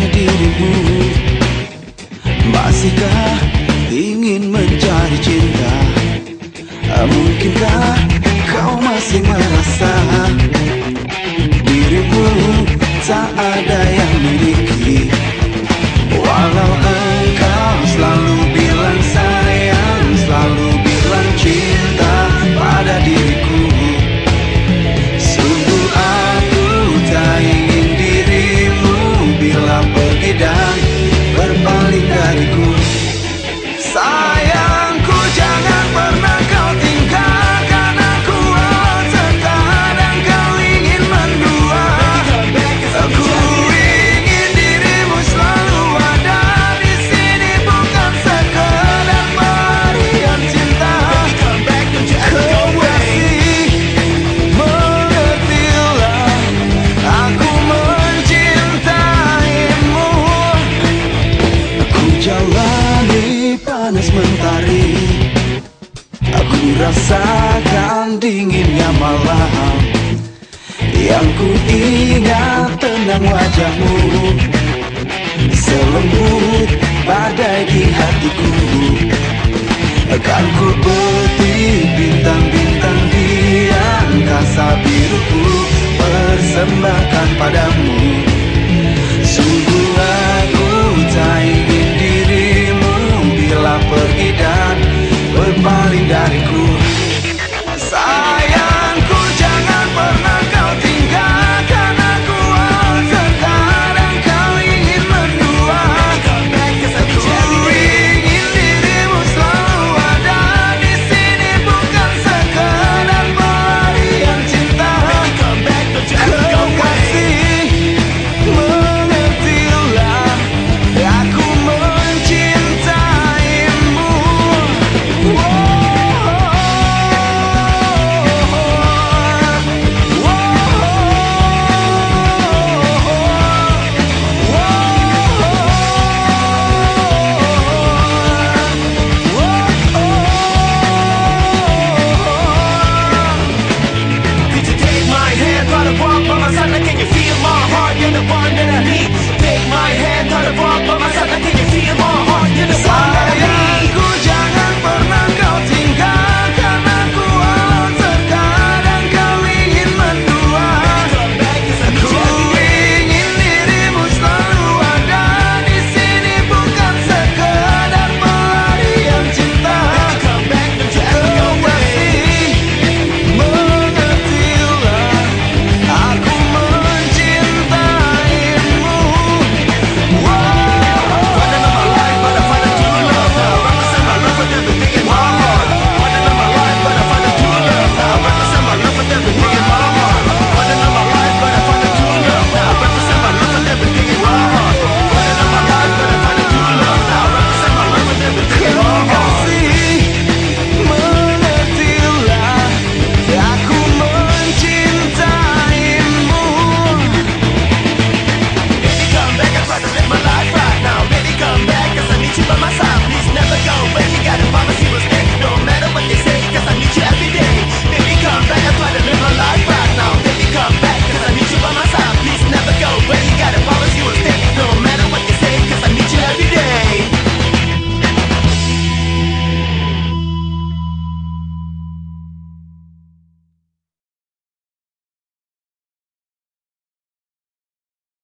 dirimu. Masihkah ingin mencari cinta? Mungkinkah kau masih merasa dirimu tak ada yang miliki? Walau engkau selalu bilang sayang, selalu bilang cinta pada diriku, sungguh aku tak ingin dirimu bila pergi dan berpaling dariku. Sayangku, jangan pernah kau tinggalkan aku, terkadang kau ingin mendua. Aku ingin dirimu selalu ada di sini, bukan sekedar varian cinta. Kau masih mengertilah, aku mencintaimu. Aku jalani panas mentari, aku rasakan dinginnya malam. Yang ku ingat tenang wajahmu, selembut badai di hatiku. Kan ku